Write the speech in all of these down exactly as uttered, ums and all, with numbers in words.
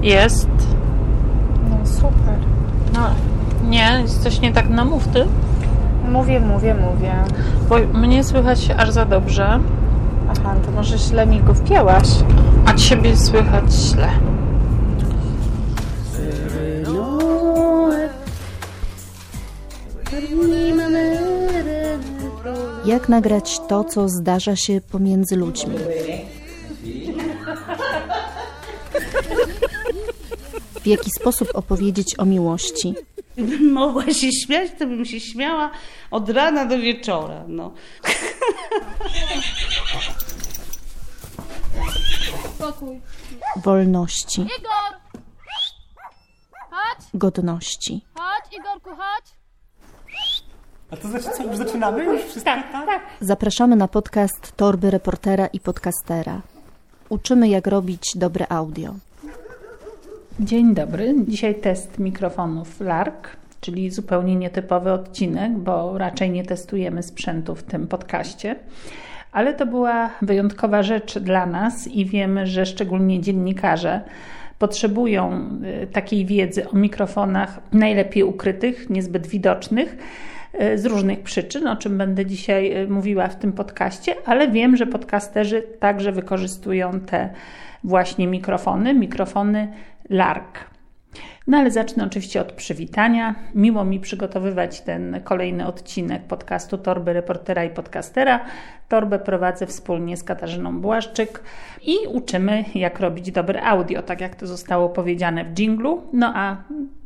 Jest. No super. No, nie, jest coś nie tak, no mów ty. Mówię, mówię, mówię. Bo mnie słychać aż za dobrze. Aha, to może źle mi go wpięłaś. A ciebie słychać źle. Jak nagrać to, co zdarza się pomiędzy ludźmi? W jaki sposób opowiedzieć o miłości? Gdybym mogła się śmiać, to bym się śmiała od rana do wieczora. No. Spokój. Wolności. Igor! Chodź, Godności. chodź, Igorku, chodź. A to znaczy co, już zaczynamy? Już wszystko? Tak, tak. Zapraszamy na podcast Torby Reportera i Podcastera. Uczymy, jak robić dobre audio. Dzień dobry. Dzisiaj test mikrofonów Lark, czyli zupełnie nietypowy odcinek, bo raczej nie testujemy sprzętu w tym podcaście. Ale to była wyjątkowa rzecz dla nas i wiemy, że szczególnie dziennikarze potrzebują takiej wiedzy o mikrofonach najlepiej ukrytych, niezbyt widocznych, z różnych przyczyn, o czym będę dzisiaj mówiła w tym podcaście, ale wiem, że podcasterzy także wykorzystują te właśnie mikrofony, mikrofony Lark. No ale zacznę oczywiście od przywitania. Miło mi przygotowywać ten kolejny odcinek podcastu Torby Reportera i Podcastera. Torbę prowadzę wspólnie z Katarzyną Błaszczyk i uczymy, jak robić dobre audio, tak jak to zostało powiedziane w dżinglu. No a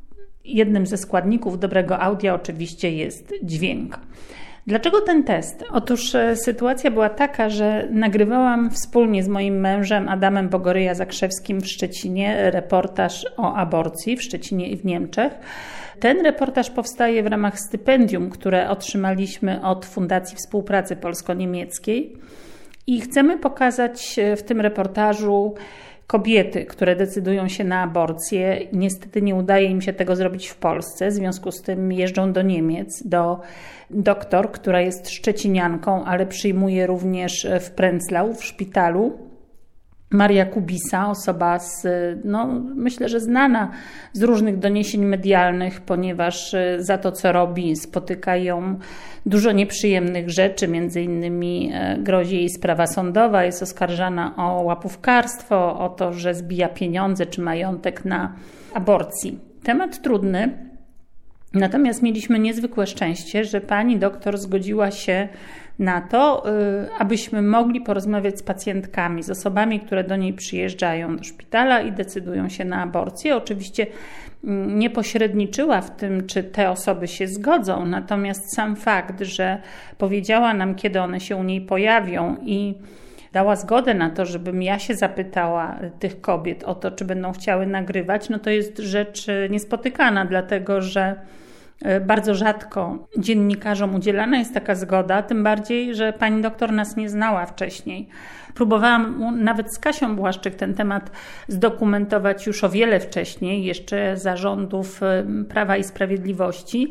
jednym ze składników dobrego audia oczywiście jest dźwięk. Dlaczego ten test? Otóż sytuacja była taka, że nagrywałam wspólnie z moim mężem Adamem Bogoryja-Zakrzewskim w Szczecinie reportaż o aborcji w Szczecinie i w Niemczech. Ten reportaż powstaje w ramach stypendium, które otrzymaliśmy od Fundacji Współpracy Polsko-Niemieckiej i chcemy pokazać w tym reportażu kobiety, które decydują się na aborcję. Niestety nie udaje im się tego zrobić w Polsce, w związku z tym jeżdżą do Niemiec, do doktor, która jest szczecinianką, ale przyjmuje również w Prenzlau, w szpitalu. Maria Kubisa, osoba z, no, myślę, że znana z różnych doniesień medialnych, ponieważ za to, co robi, spotyka ją dużo nieprzyjemnych rzeczy, między innymi grozi jej sprawa sądowa, jest oskarżana o łapówkarstwo, o to, że zbija pieniądze czy majątek na aborcji. Temat trudny, natomiast mieliśmy niezwykłe szczęście, że pani doktor zgodziła się na to, abyśmy mogli porozmawiać z pacjentkami, z osobami, które do niej przyjeżdżają do szpitala i decydują się na aborcję. Oczywiście nie pośredniczyła w tym, czy te osoby się zgodzą, natomiast sam fakt, że powiedziała nam, kiedy one się u niej pojawią i dała zgodę na to, żebym ja się zapytała tych kobiet o to, czy będą chciały nagrywać, no to jest rzecz niespotykana, dlatego że bardzo rzadko dziennikarzom udzielana jest taka zgoda, tym bardziej, że pani doktor nas nie znała wcześniej. Próbowałam nawet z Kasią Błaszczyk ten temat zdokumentować już o wiele wcześniej, jeszcze za rządów Prawa i Sprawiedliwości,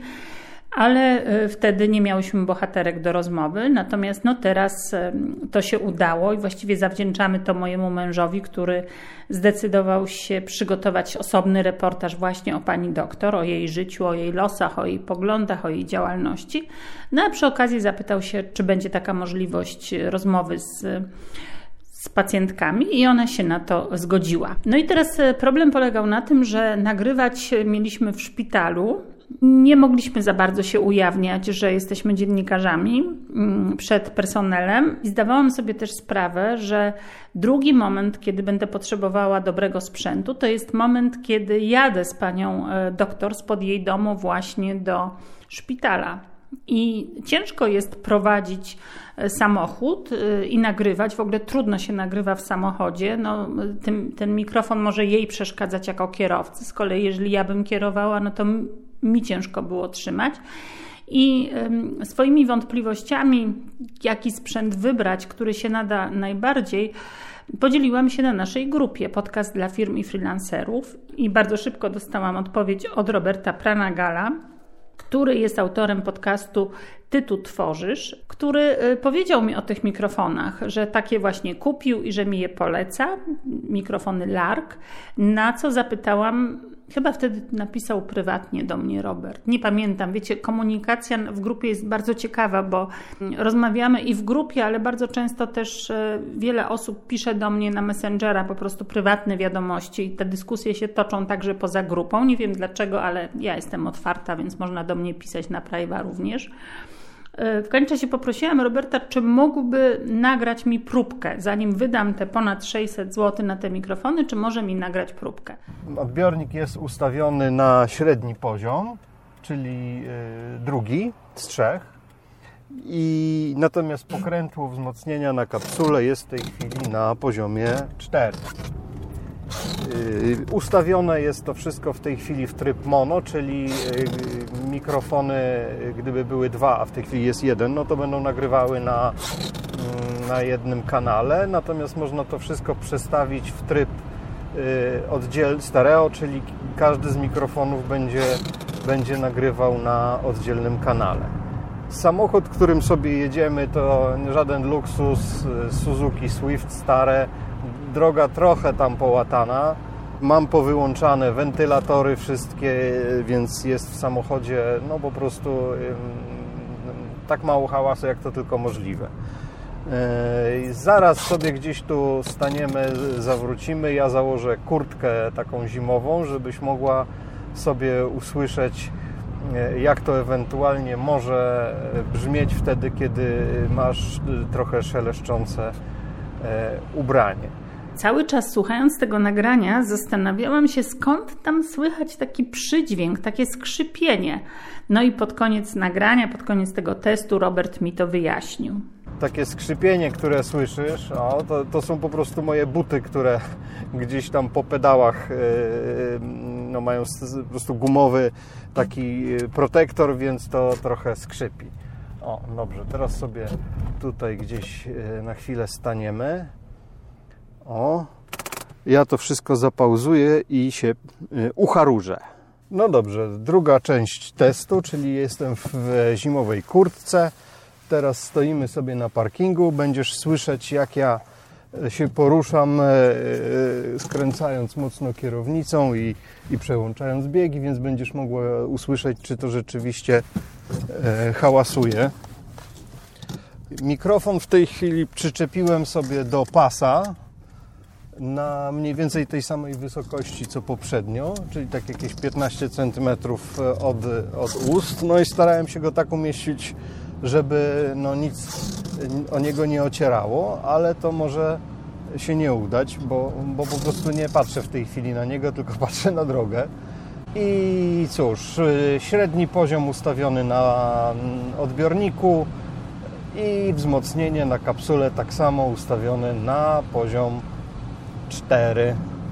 ale wtedy nie miałyśmy bohaterek do rozmowy, natomiast no teraz to się udało i właściwie zawdzięczamy to mojemu mężowi, który zdecydował się przygotować osobny reportaż właśnie o pani doktor, o jej życiu, o jej losach, o jej poglądach, o jej działalności. No a przy okazji zapytał się, czy będzie taka możliwość rozmowy z z pacjentkami i ona się na to zgodziła. No i teraz problem polegał na tym, że nagrywać mieliśmy w szpitalu. Nie mogliśmy za bardzo się ujawniać, że jesteśmy dziennikarzami przed personelem i zdawałam sobie też sprawę, że drugi moment, kiedy będę potrzebowała dobrego sprzętu, to jest moment, kiedy jadę z panią doktor spod jej domu właśnie do szpitala. I ciężko jest prowadzić samochód i nagrywać. W ogóle trudno się nagrywa w samochodzie. No, ten, ten mikrofon może jej przeszkadzać jako kierowcy. Z kolei jeżeli ja bym kierowała, no to mi ciężko było trzymać. I y, swoimi wątpliwościami, jaki sprzęt wybrać, który się nada najbardziej, podzieliłam się na naszej grupie Podcast dla firm i freelancerów i bardzo szybko dostałam odpowiedź od Roberta Pranagala, który jest autorem podcastu Ty tu tworzysz, który powiedział mi o tych mikrofonach, że takie właśnie kupił i że mi je poleca, mikrofony Lark, na co zapytałam, chyba wtedy napisał prywatnie do mnie Robert, nie pamiętam, wiecie, komunikacja w grupie jest bardzo ciekawa, bo rozmawiamy i w grupie, ale bardzo często też wiele osób pisze do mnie na Messengera po prostu prywatne wiadomości i te dyskusje się toczą także poza grupą, nie wiem dlaczego, ale ja jestem otwarta, więc można do mnie pisać na private również. W końcu czasie poprosiłam Roberta, czy mógłby nagrać mi próbkę, zanim wydam te ponad sześćset złotych na te mikrofony, czy może mi nagrać próbkę. Odbiornik jest ustawiony na średni poziom, czyli drugi z trzech. I natomiast pokrętło wzmocnienia na kapsule jest w tej chwili na poziomie cztery. Ustawione jest to wszystko w tej chwili w tryb mono, czyli mikrofony, gdyby były dwa, a w tej chwili jest jeden, no to będą nagrywały na, na jednym kanale, natomiast można to wszystko przestawić w tryb oddziel stereo, czyli każdy z mikrofonów będzie, będzie nagrywał na oddzielnym kanale. Samochód, którym sobie jedziemy, to żaden luksus, Suzuki Swift stare, droga trochę tam połatana. Mam powyłączane wentylatory wszystkie, więc jest w samochodzie no po prostu tak mało hałasu, jak to tylko możliwe. Zaraz sobie gdzieś tu staniemy, zawrócimy. Ja założę kurtkę taką zimową, żebyś mogła sobie usłyszeć, jak to ewentualnie może brzmieć wtedy, kiedy masz trochę szeleszczące ubranie. Cały czas słuchając tego nagrania zastanawiałam się, skąd tam słychać taki przydźwięk, takie skrzypienie. No i pod koniec nagrania, pod koniec tego testu Robert mi to wyjaśnił. Takie skrzypienie, które słyszysz, o, to, to są po prostu moje buty, które gdzieś tam po pedałach yy, no, mają po prostu gumowy taki protektor, więc to trochę skrzypi. O, dobrze, teraz sobie tutaj gdzieś na chwilę staniemy. O, ja to wszystko zapauzuję i się ucharużę. No dobrze, druga część testu, czyli jestem w zimowej kurtce. Teraz stoimy sobie na parkingu. Będziesz słyszeć, jak ja się poruszam, skręcając mocno kierownicą i, i przełączając biegi, więc będziesz mogła usłyszeć, czy to rzeczywiście hałasuje. Mikrofon w tej chwili przyczepiłem sobie do pasa na mniej więcej tej samej wysokości co poprzednio, czyli tak jakieś piętnaście centymetrów od, od ust. No i starałem się go tak umieścić, żeby no nic o niego nie ocierało, ale to może się nie udać, bo, bo po prostu nie patrzę w tej chwili na niego, tylko patrzę na drogę. I cóż, średni poziom ustawiony na odbiorniku i wzmocnienie na kapsule tak samo ustawione na poziom cztery.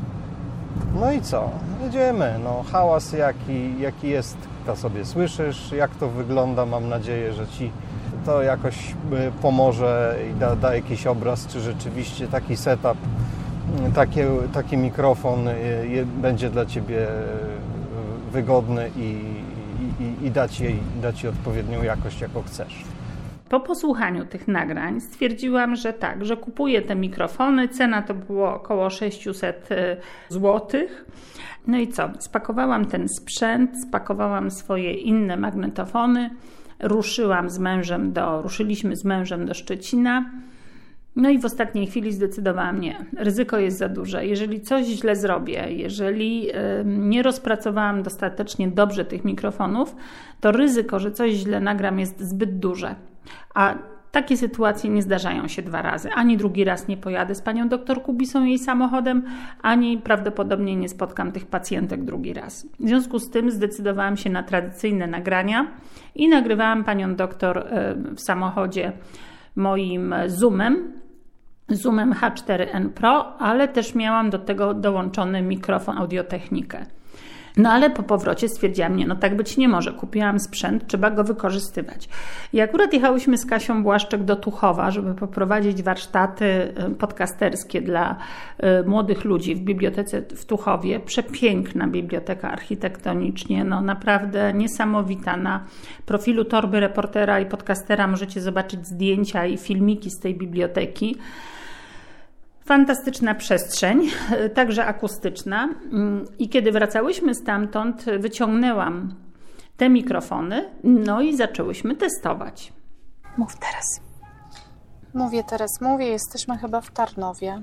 No i co? Jedziemy. No, hałas jaki, jaki jest, to sobie słyszysz. Jak to wygląda, mam nadzieję, że Ci to jakoś pomoże i da, da jakiś obraz, czy rzeczywiście taki setup, taki, taki mikrofon je, będzie dla Ciebie wygodny i, i, i da, Ci, da Ci odpowiednią jakość, jaką chcesz. Po posłuchaniu tych nagrań stwierdziłam, że tak, że kupuję te mikrofony. Cena to było około sześćset złotych. No i co? Spakowałam ten sprzęt, spakowałam swoje inne magnetofony, ruszyłam z mężem do, ruszyliśmy z mężem do Szczecina. No i w ostatniej chwili zdecydowałam nie. Ryzyko jest za duże. Jeżeli coś źle zrobię, jeżeli nie rozpracowałam dostatecznie dobrze tych mikrofonów, to ryzyko, że coś źle nagram, jest zbyt duże. A takie sytuacje nie zdarzają się dwa razy. Ani drugi raz nie pojadę z panią doktor Kubisą jej samochodem, ani prawdopodobnie nie spotkam tych pacjentek drugi raz. W związku z tym zdecydowałam się na tradycyjne nagrania i nagrywałam panią doktor w samochodzie moim Zoomem, Zoomem H cztery N Pro, ale też miałam do tego dołączony mikrofon Audio-Technikę. No ale po powrocie stwierdziłam, nie, no tak być nie może. Kupiłam sprzęt, trzeba go wykorzystywać. I akurat jechałyśmy z Kasią Błaszczyk do Tuchowa, żeby poprowadzić warsztaty podcasterskie dla młodych ludzi w bibliotece w Tuchowie. Przepiękna biblioteka architektonicznie, no naprawdę niesamowita. Na profilu Torby Reportera i Podcastera możecie zobaczyć zdjęcia i filmiki z tej biblioteki. Fantastyczna przestrzeń, także akustyczna. I kiedy wracałyśmy stamtąd, wyciągnęłam te mikrofony, no i zaczęłyśmy testować. Mów teraz. Mówię teraz, mówię. Jesteśmy chyba w Tarnowie.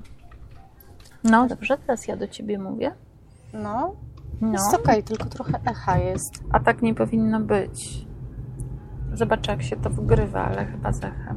No dobrze, teraz ja do ciebie mówię. No, No. jest okej, tylko trochę echa jest. A tak nie powinno być. Zobaczę, jak się to wgrywa, ale chyba z echem.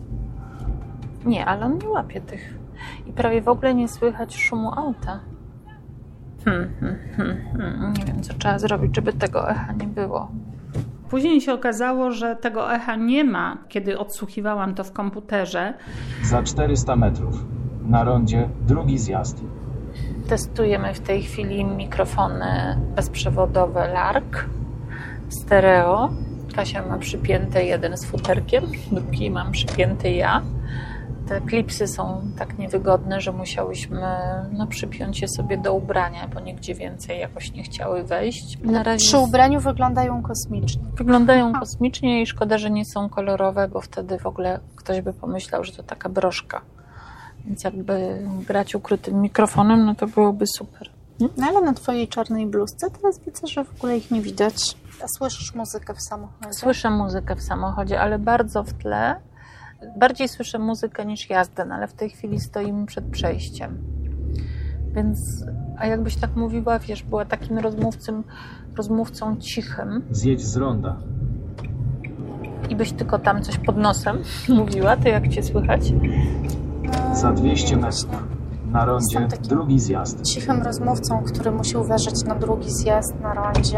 Nie, ale on nie łapie tych. I prawie w ogóle nie słychać szumu auta. Hmm, hmm, hmm, hmm. Nie wiem, co trzeba zrobić, żeby tego echa nie było. Później się okazało, że tego echa nie ma, kiedy odsłuchiwałam to w komputerze. Za czterysta metrów. Na rondzie drugi zjazd. Testujemy w tej chwili mikrofony bezprzewodowe Lark, stereo. Kasia ma przypięte jeden z futerkiem, drugi mam przypięty ja. Te klipsy są tak niewygodne, że musiałyśmy no, przypiąć je sobie do ubrania, bo nigdzie więcej jakoś nie chciały wejść. Na razie Przy ubraniu wyglądają kosmicznie. wyglądają kosmicznie i szkoda, że nie są kolorowe, bo wtedy w ogóle ktoś by pomyślał, że to taka broszka. Więc jakby grać ukrytym mikrofonem, no to byłoby super. No ale na twojej czarnej bluzce teraz widzę, że w ogóle ich nie widać. A słyszysz muzykę w samochodzie? Słyszę muzykę w samochodzie, ale bardzo w tle. Bardziej słyszę muzykę niż jazdę, no ale w tej chwili stoimy przed przejściem. Więc, a jakbyś tak mówiła, wiesz, była takim rozmówcą, rozmówcą cichym Zjedź z ronda. i byś tylko tam coś pod nosem mówiła, to jak cię słychać? Za dwieście metrów. Na rondzie Jestem takim drugi zjazd. cichym rozmówcą, który musi uważać na drugi zjazd na rondzie.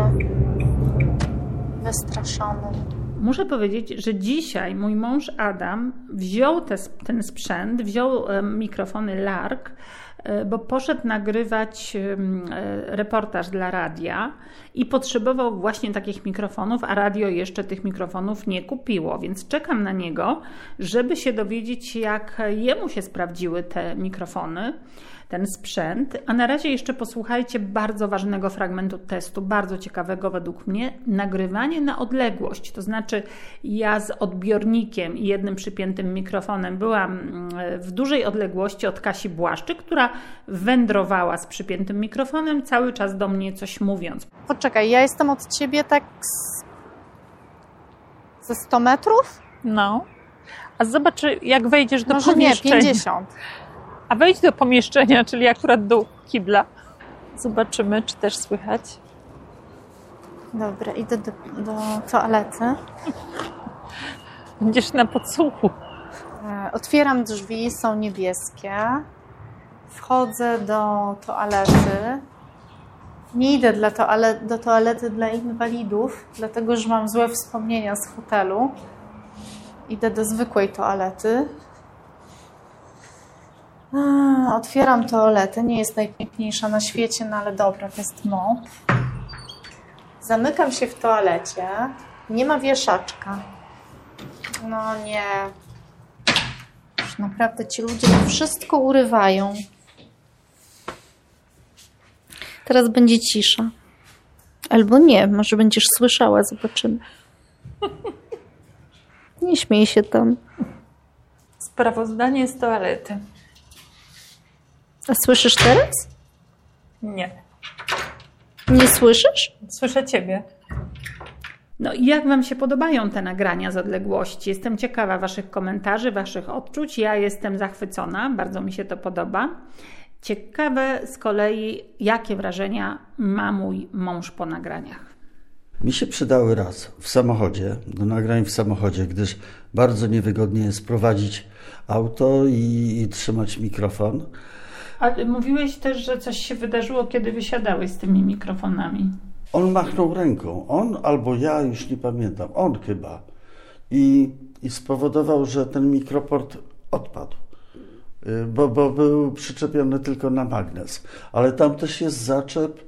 Wystraszonym. Muszę powiedzieć, że dzisiaj mój mąż Adam wziął te, ten sprzęt, wziął mikrofony Lark, bo poszedł nagrywać reportaż dla radia i potrzebował właśnie takich mikrofonów, a radio jeszcze tych mikrofonów nie kupiło, więc czekam na niego, żeby się dowiedzieć, jak jemu się sprawdziły te mikrofony, ten sprzęt. A na razie jeszcze posłuchajcie bardzo ważnego fragmentu testu, bardzo ciekawego według mnie, nagrywanie na odległość. To znaczy ja z odbiornikiem i jednym przypiętym mikrofonem byłam w dużej odległości od Kasi Błaszczyk, która wędrowała z przypiętym mikrofonem, cały czas do mnie coś mówiąc. Poczekaj, ja jestem od ciebie tak z... ze sto metrów? No. A zobacz, jak wejdziesz do Może nie, pomieszczenia. pięćdziesiąt. A wejdź do pomieszczenia, czyli akurat do kibla. Zobaczymy, czy też słychać. Dobra, idę do, do toalety. Będziesz na podsłuchu. E, Otwieram drzwi, są niebieskie. Wchodzę do toalety. Nie idę dla toalet, do toalety dla inwalidów, dlatego że mam złe wspomnienia z hotelu. Idę do zwykłej toalety. A, otwieram toaletę. Nie jest najpiękniejsza na świecie, no ale dobra, to jest mop. Zamykam się w toalecie. Nie ma wieszaczka. No nie. Już naprawdę ci ludzie wszystko urywają. Teraz będzie cisza. Albo nie, może będziesz słyszała, zobaczymy. Nie śmiej się tam. Sprawozdanie z toalety. A słyszysz teraz? Nie. Nie słyszysz? Słyszę ciebie. No i jak Wam się podobają te nagrania z odległości? Jestem ciekawa Waszych komentarzy, Waszych odczuć. Ja jestem zachwycona, bardzo mi się to podoba. Ciekawe z kolei, jakie wrażenia ma mój mąż po nagraniach. Mi się przydały raz w samochodzie, do nagrań w samochodzie, gdyż bardzo niewygodnie jest prowadzić auto i, i trzymać mikrofon. A mówiłeś też, że coś się wydarzyło, kiedy wysiadałeś z tymi mikrofonami. On machnął ręką, on albo ja, już nie pamiętam, on chyba. I, i spowodował, że ten mikroport odpadł, bo, bo był przyczepiony tylko na magnes. Ale tam też jest zaczep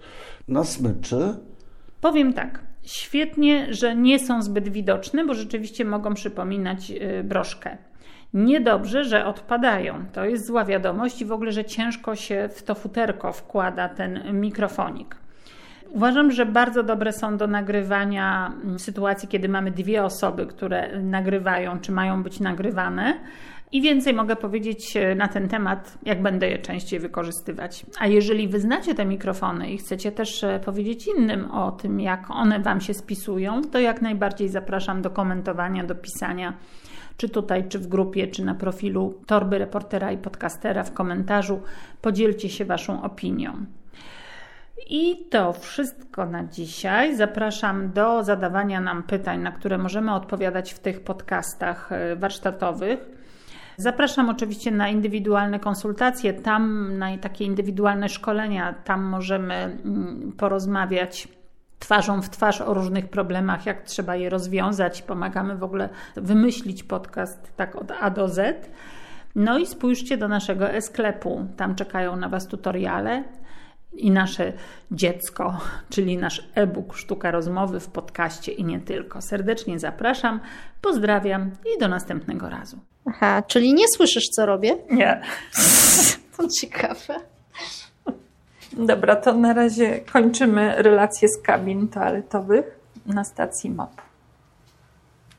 Na smyczy? Powiem tak, świetnie, że nie są zbyt widoczne, bo rzeczywiście mogą przypominać broszkę. Niedobrze, że odpadają. To jest zła wiadomość i w ogóle, że ciężko się w to futerko wkłada ten mikrofonik. Uważam, że bardzo dobre są do nagrywania sytuacji, kiedy mamy dwie osoby, które nagrywają, czy mają być nagrywane. I więcej mogę powiedzieć na ten temat, jak będę je częściej wykorzystywać. A jeżeli wy znacie te mikrofony i chcecie też powiedzieć innym o tym, jak one wam się spisują, to jak najbardziej zapraszam do komentowania, do pisania, czy tutaj, czy w grupie, czy na profilu Torby Reportera i Podcastera w komentarzu. Podzielcie się waszą opinią. I to wszystko na dzisiaj. Zapraszam do zadawania nam pytań, na które możemy odpowiadać w tych podcastach warsztatowych. Zapraszam oczywiście na indywidualne konsultacje, tam na takie indywidualne szkolenia, tam możemy porozmawiać twarzą w twarz o różnych problemach, jak trzeba je rozwiązać. Pomagamy w ogóle wymyślić podcast tak od A do Z. No i spójrzcie do naszego e-sklepu, tam czekają na was tutoriale i nasze dziecko, czyli nasz e-book Sztuka Rozmowy w podcaście i nie tylko. Serdecznie zapraszam, pozdrawiam i do następnego razu. Aha, czyli nie słyszysz, co robię? Nie. To ciekawe. Dobra, to na razie kończymy relacje z kabin toaletowych na stacji M O P.